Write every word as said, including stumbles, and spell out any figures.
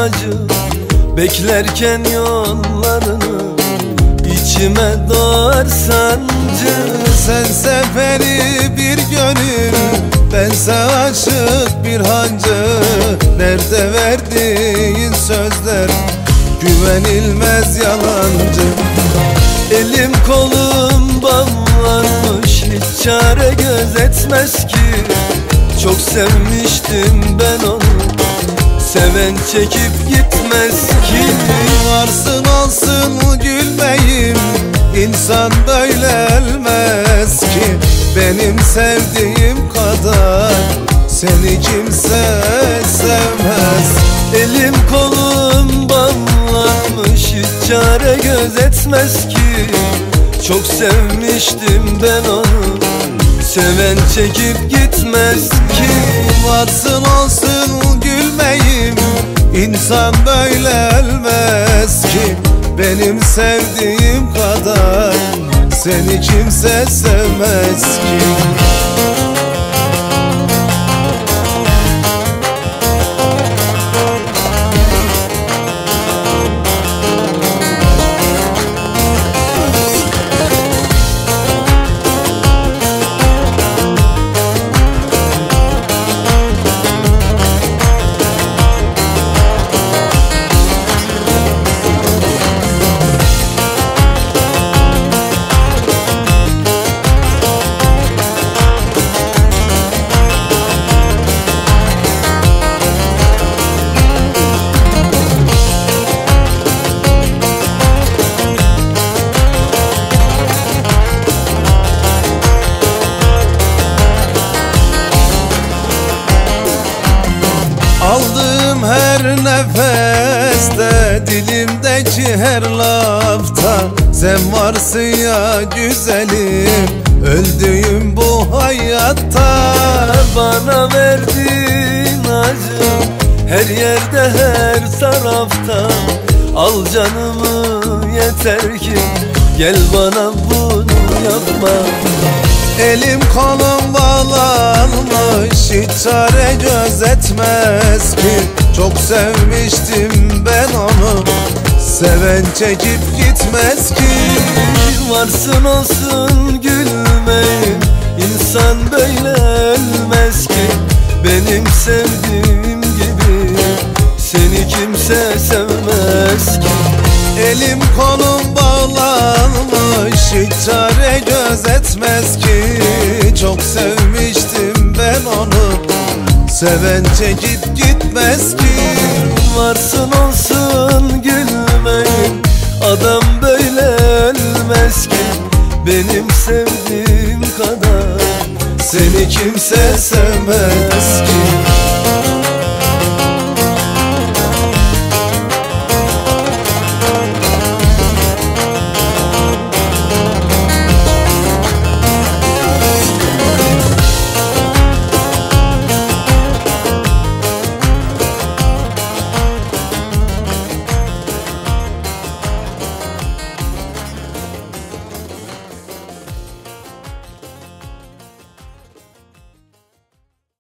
acı, beklerken yollarını içime doğar sancı. Sen seferi bir gönül, bense aşık bir hancı. Nerede verdiğin sözler güvenilmez yalancı. Elim kolum bağlanmış, hiç çare gözetmez ki. Çok sevmiştim ben onu, seven çekip gitmez ki. Varsın olsun gülmeyim, insan böyle ölmez ki. Benim sevdiğim kadar seni kimse sevmez. Elim kolum bağlanmış, hiç çare gözetmez ki. Çok sevmiştim ben onu, seven çekip gitmez ki. Varsın olsun gülmeyim, insan böyle ölmez ki. Benim sevdiğim kadar seni kimse sevmez ki. Aldığım her nefeste, dilimdeki her lafta sen varsın ya güzelim, öldüğüm bu hayatta. Bana verdiğin acı her yerde her tarafta. Al canımı yeter ki, gel bana bunu yapma. Elim kolum bağlanmış, hiç çare gözetmez ki. Çok sevmiştim ben onu, seven çekip gitmez ki. Varsın olsun gülmeyim, insan böyle ölmez ki. Benim sevdiğim gibi seni kimse sevmez ki. Elim kolum bağlanmış, hiç çare gözetmez ki. Çok sevmiştim ben onu, seven çekip gitmez ki. Varsın olsun gülmeyin, adam böyle ölmez ki. Benim sevdiğim kadar seni kimse sevmez ki.